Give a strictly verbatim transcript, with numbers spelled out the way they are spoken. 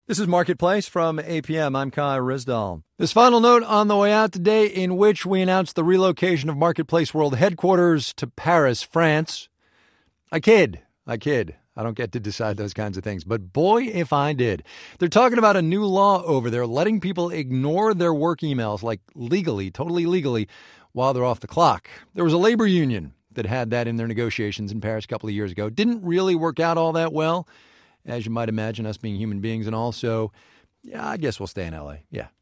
This is Marketplace from A P M. I'm Kai Rizdal. This final note on the way out today, in which we announced the relocation of Marketplace World headquarters to Paris, France. I kid. I kid. I don't get to decide those kinds of things, but boy, if I did. They're talking about a new law over there, letting people ignore their work emails, like legally, totally legally, while they're off the clock. There was a labor union that had that in their negotiations in Paris a couple of years ago. Didn't really work out all that well, as you might imagine, us being human beings. And also, yeah, I guess we'll stay in L A. Yeah,